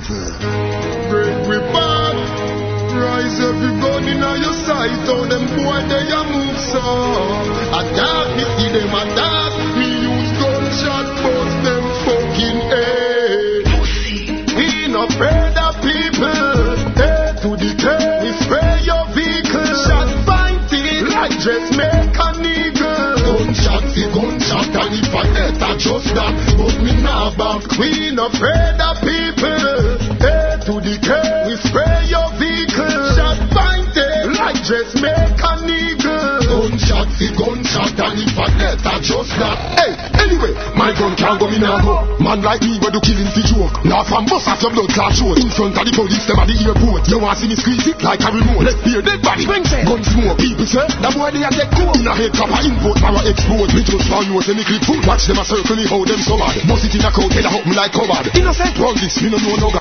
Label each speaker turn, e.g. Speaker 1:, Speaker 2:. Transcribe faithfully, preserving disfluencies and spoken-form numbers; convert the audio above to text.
Speaker 1: evil. Break we back. Rise every gun in your sight. How them boy they a move so. Attack me, see them attack. Me use gunshot bust them fucking head. We not afraid of people. A to the K, we spray your vehicle. Shot fighting like dressmaker nigga. Gunshot the gunshot and if I hit I just that. But me now back. We not afraid of people. A to the K, we spray your vehicle. Shot fighting like dressmaker nigga. Gunshot the gunshot and if I hit I just that. Hey, anyway, my gun can't go me now go. Man like me we do killing for joke. Now from bust off your blood clot show. In front of the police them at the airport. You want see me squeeze it like a remote. Let's hear dead body. Gun smoke. People say that boy they a get cool. In a head copper import power export. Me just found you say me clip food. Watch them a circle me how them so bad. Bust it in a crowd head a hook me like cupboard. Innocent run this me no know no